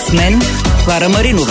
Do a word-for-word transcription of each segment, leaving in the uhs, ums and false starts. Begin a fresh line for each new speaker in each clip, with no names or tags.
С мен Клара Маринова.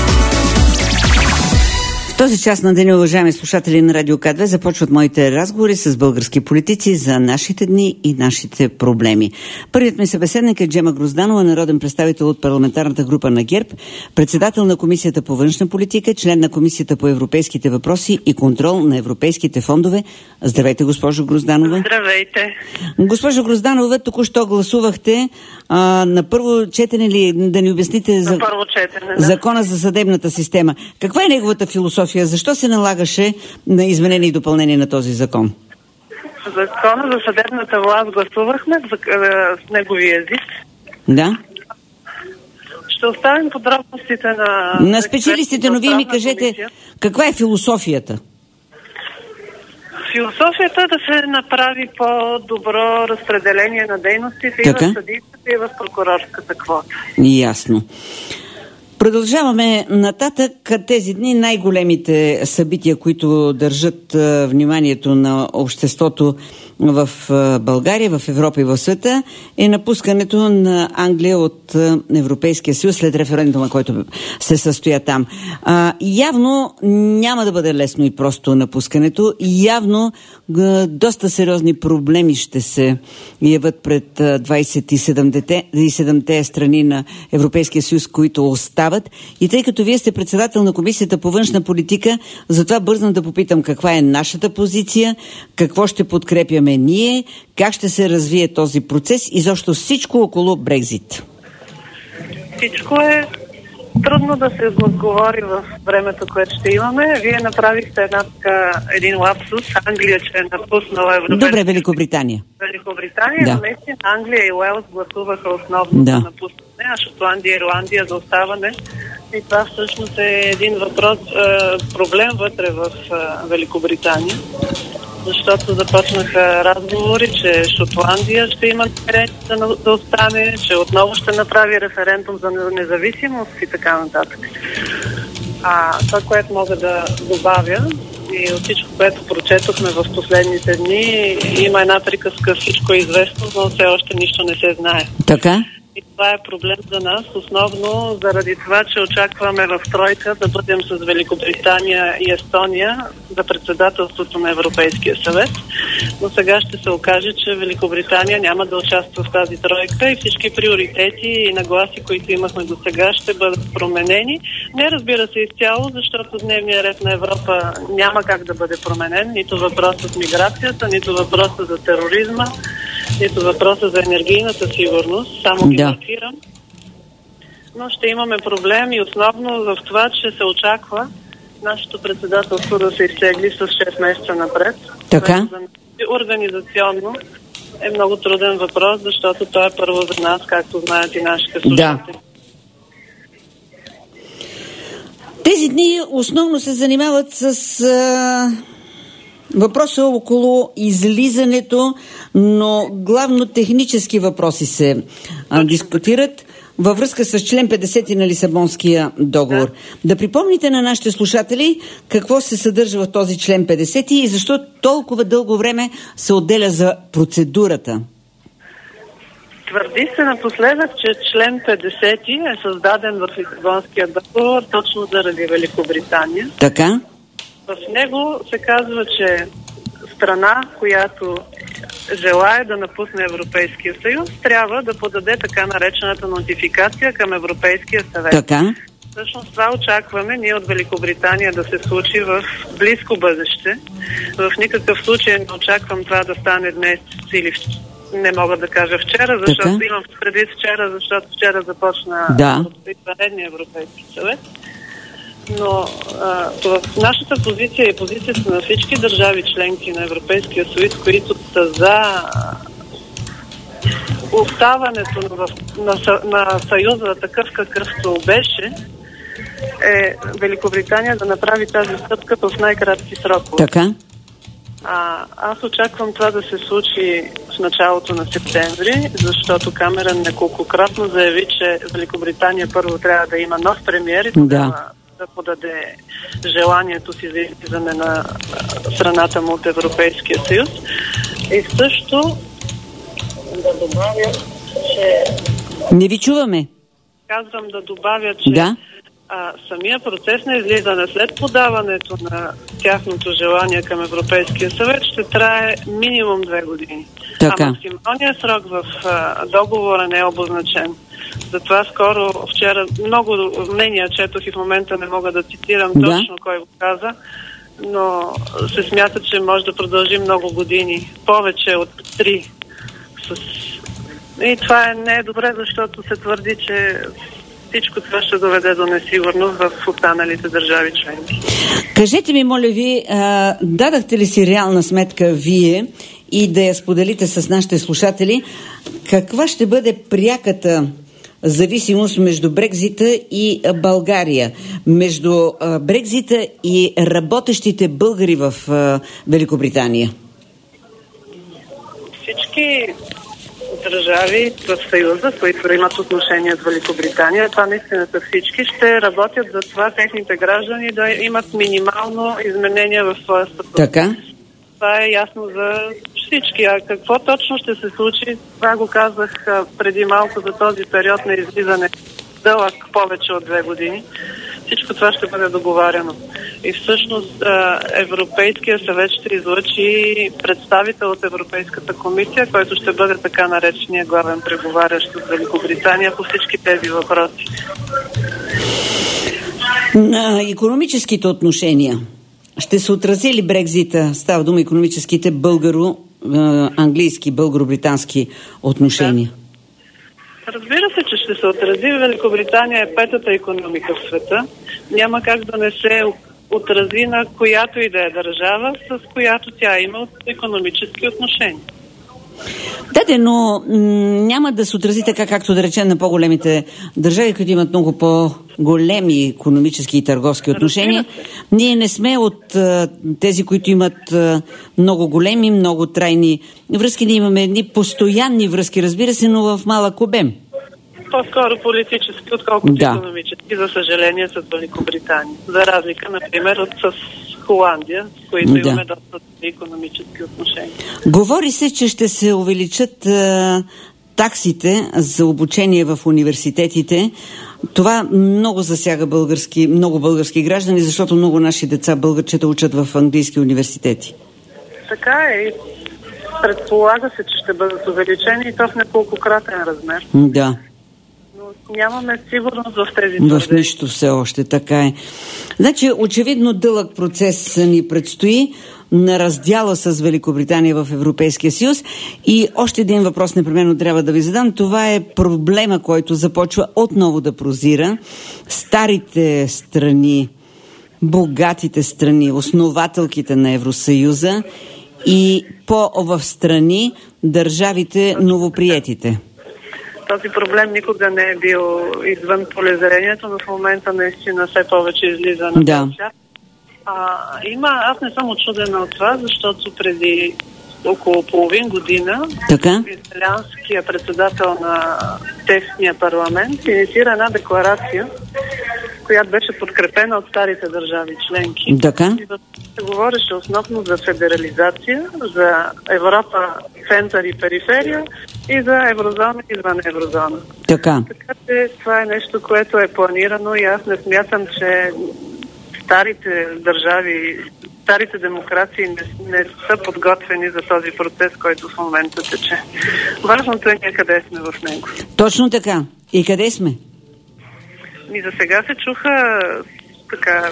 В този час на деня, уважаеми слушатели на Радио К две, започват моите разговори с български политици за нашите дни и нашите проблеми. Първият ми събеседник е Джема Грозданова, народен представител от парламентарната група на ГЕРБ, председател на Комисията по външна политика, член на Комисията по европейските въпроси и контрол на европейските фондове. Здравейте, госпожо Грозданова.
Здравейте.
Госпожо Грозданова, току-що гласувахте а, на първо четене ли да ни обясните за
първо четене, да.
Закона за съдебната система. Каква е неговата философия? Защо се налагаше на изменение и допълнение на този закон?
Закона за съдебната власт гласувахме с неговия език.
Да.
Ще оставим подробностите на...
На специалистите, но вие ми кажете, комисия. Каква е философията?
Философията е да се направи по-добро разпределение на дейностите така? И в съдийството, и в прокурорската квота.
Ясно. Продължаваме нататък. Тези дни най-големите събития, които държат вниманието на обществото в България, в Европа и в света, е напускането на Англия от Европейския съюз след референдума, който се състоя там. А, явно няма да бъде лесно и просто напускането. Явно доста сериозни проблеми ще се явят пред двайсет и седемте страни на Европейския съюз, които остават. И тъй като вие сте председател на Комисията по външна политика, затова бързам да попитам каква е нашата позиция, какво ще подкрепяме ние, как ще се развие този процес и защо всичко около Брекзит.
Всичко е трудно да се отговори в времето, което ще имаме. Вие направихте една, един лапсус. Англия, че е напуснала Европейския.
Добре, Великобритания.
Великобритания, да. Но наистина Англия и Уелс гласуваха основно да. За напускане, а Шотландия и Ирландия за оставане. И това всъщност е един въпрос, проблем вътре в Великобритания. Защото започнаха разговори, че Шотландия ще има намерение да, да остане, че отново ще направи референдум за независимост и така нататък. А това, което мога да добавя и от всичко, което прочетохме в последните дни, има една приказка, всичко е известно, но все още нищо не се знае.
Така?
И това е проблем за нас, основно заради това, че очакваме в тройка да бъдем с Великобритания и Естония за председателството на Европейския съвет. Но сега ще се окаже, че Великобритания няма да участва в тази тройка и всички приоритети и нагласи, които имахме до сега, ще бъдат променени. Не, разбира се, изцяло, защото дневният ред на Европа няма как да бъде променен. Нито въпросът с миграцията, нито въпросът за тероризма, нито въпроса за енергийната сигурност, само ги да. Маркирам. Но ще имаме проблем и основно в това, че се очаква нашето председателство да се изтегли с шест месеца напред.
Така?
Организационно е много труден въпрос, защото той е първо за нас, както знаят и нашите слушатели. Да.
Тези дни основно се занимават с... А... въпроса около излизането, но главно технически въпроси се а, дискутират във връзка с член петдесет на Лисабонския договор. Да. да припомните на нашите слушатели какво се съдържа в този член петдесет и защо толкова дълго време се отделя за процедурата.
Твърди се напоследък, че член петдесет е създаден в Лисабонския договор точно заради Великобритания.
Така?
В него се казва, че страна, която желае да напусне Европейския съюз, трябва да подаде така наречената нотификация към Европейския съвет.
Така.
Всъщност това очакваме ние от Великобритания да се случи в близко бъдеще. В никакъв случай не очаквам това да стане днес или не мога да кажа вчера, защото така? Имам предвид вчера, защото вчера започна
да.
Европейския Европейски съвет. Но а, в нашата позиция и позицията на всички държави членки на Европейския съюз, които са за оставането на, на, на съюза такъв какъвто беше, е Великобритания да направи тази стъпка в най-кратки срокове.
Така?
А, аз очаквам това да се случи в началото на септември, защото Камерън неколкократно заяви, че Великобритания първо трябва да има нов премиер и тогава да. да подаде желанието си за излизане на страната му от Европейския съюз. И също да добавя, че...
Не ви чуваме.
казвам да добавя, че
да.
а, самия процес на излизане след подаването на тяхното желание към Европейския съвет ще трае минимум две години.
Така.
А максималният срок в а, договора не е обозначен. Затова скоро, вчера, много мнения четох и в момента не мога да цитирам
да.
точно кой го каза, но се смята, че може да продължи много години. Повече от три. С... И това е, не е добре, защото се твърди, че всичко това ще доведе до несигурност в останалите държави членки.
Кажете ми, моля ви, а, дадахте ли си реална сметка вие и да я споделите с нашите слушатели, каква ще бъде пряката зависимост между Брекзита и България, между а, Брекзита и работещите българи в а, Великобритания?
Всички държави в Съюза, които имат отношения с Великобритания, това наистина са всички, ще работят за това техните граждани да имат минимално изменения в своя статут.
Така.
Това е ясно за всички. А какво точно ще се случи, това го казах преди малко за този период на излизане, дълъг повече от две години. Всичко това ще бъде договаряно. И всъщност Европейския съвет ще излъчи представител от Европейската комисия, който ще бъде така наречения главен преговарящ от Великобритания по всички тези въпроси.
На икономическите отношения ще се отрази ли Брекзита? Става дума икономическите българо-английски, българо-британски отношения.
Да. Разбира се, че ще се отрази. Великобритания е петата икономика в света. Няма как да не се отрази на която и да е държава, с която тя има икономически отношения.
Да, де, но м- няма да се отрази така, както да речем на по-големите държави, които имат много по-големи икономически и търговски отношения. Ние не сме от а, тези, които имат а, много големи, много трайни връзки. Ние имаме едни постоянни връзки, разбира се, но в малък обем.
По-скоро политически, отколкото
да.
икономически, за съжаление, с Великобритания. За разлика, например, от с Холандия, с които
да.
имаме доста икономически отношения.
Говори се, че ще се увеличат а, таксите за обучение в университетите. Това много засяга български, много български граждани, защото много наши деца българчета учат в английски университети.
Така е. Предполага се, че ще бъдат увеличени и то в неколкократен размер.
Да.
Но нямаме сигурност в тези
твърдения. В нищо все още, така е. Значи, очевидно дълъг процес ни предстои на раздяла с Великобритания в Европейския съюз. И още един въпрос непременно трябва да ви задам. Това е проблема, който започва отново да прозира. Старите страни, богатите страни, основателките на Евросъюза и по-в страни държавите новоприетите.
Този проблем никога не е бил извън полезрението, но в момента наистина все повече излиза на
да.
това. А, има, аз не съм очудена от това, защото преди около половин година италианският председател на техния парламент инициира една декларация, която беше подкрепена от старите държави членки.
Така.
И се говореше основно за федерализация, за Европа, център и периферия и за еврозона и извън еврозона.
Така.
Така че това е нещо, което е планирано и аз не смятам, че старите държави, старите демокрации не, не са подготвени за този процес, който в момента тече. Важното е ние къде сме в него.
Точно така. И къде сме?
И за сега се чуха така,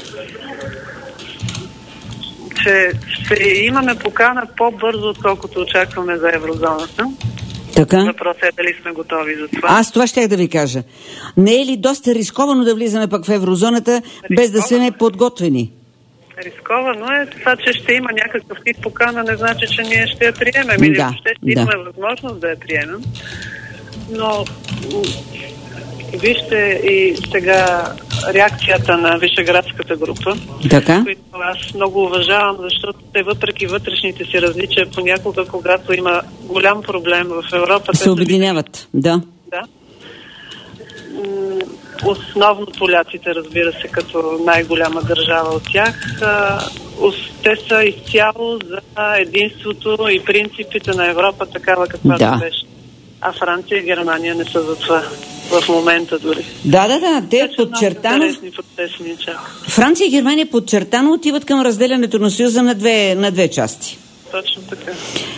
че ще имаме покана по-бързо, отколкото очакваме за еврозоната.
Така?
Въпросът е дали сме готови за това.
Аз това щях да ви кажа. Не е ли доста рисковано да влизаме пък в еврозоната, рисковано, без да сме подготвени?
Рисковано е това, че ще има някакъв тип покана, не значи, че ние ще я приемем. Или
да,
ще, ще
да.
имаме възможност да я приемем. Но вижте и сега реакцията на Вишеградската група,
така?
които аз много уважавам, защото те въпреки вътрешните си различия, понякога, когато има голям проблем в Европа,
се обединяват, да.
Да. Основно поляците, разбира се, като най-голяма държава от тях, те са изцяло за единството и принципите на Европа, такава каквато
да.
беше. а Франция и Германия не са за това. В момента дори.
Да, да, да. Те подчертано... Франция и Германия подчертано отиват към разделянето на Съюза на две, на две части.
Точно така.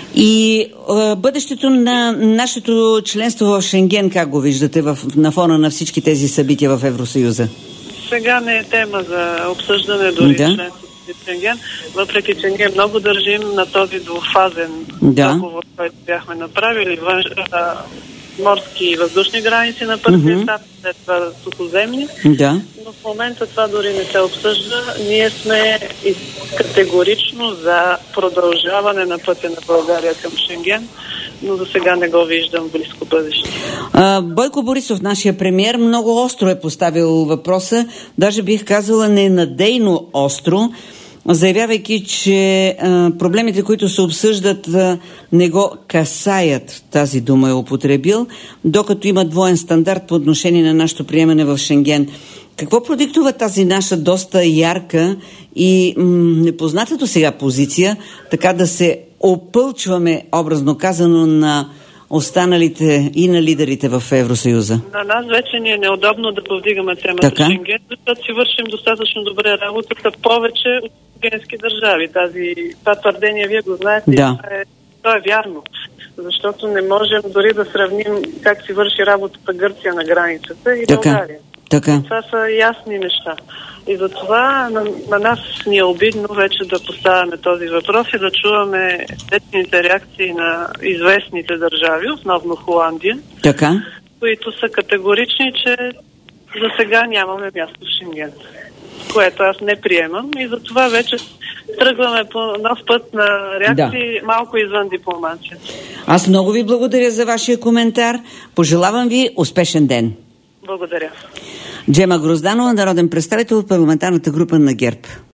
И а, бъдещето на нашето членство в Шенген, как го виждате в, на фона на всички тези събития в Евросъюза?
Сега не е тема за обсъждане дори да. Членството в Шенген, въпреки че ние много държим на този двуфазен да. договор, който бяхме направили. Външ, а, морски и въздушни граници на първи етап, mm-hmm. след това сухоземни.
Да.
Но в момента това дори не се обсъжда. Ние сме категорично за продължаване на пътя на България към Шенген, но за сега не го виждам в близко бъдеще.
А, Бойко Борисов, нашия премиер, много остро е поставил въпроса, даже бих казала ненадейно остро, заявявайки, че а, проблемите, които се обсъждат, а, не го касаят, тази дума е употребил, докато има двоен стандарт по отношение на нашето приемане в Шенген. Какво продиктува тази наша доста ярка и м- непозната до сега позиция, така да се опълчваме, образно казано, на останалите и на лидерите в Евросъюза?
На нас вече ни е неудобно да повдигаме темата Шенген, защото си вършим достатъчно добре работата повече от шенгенски държави. Тази, това твърдение вие го знаете,
да.
е, то е вярно. Защото не можем дори да сравним как си върши работата Гърция на границата и
така.
България.
Така.
Това са ясни неща. И затова на, на нас ни е обидно вече да поставяме този въпрос и да чуваме естествените реакции на известните държави, основно Холандия,
така.
които са категорични, че за сега нямаме място в Шенген. Което аз не приемам и затова вече тръгваме по нов път на реакции, да. Малко извън дипломацията.
Аз много ви благодаря за вашия коментар. Пожелавам ви успешен ден.
Благодаря.
Джема Грозданова, народен представител от парламентарната група на ГЕРБ.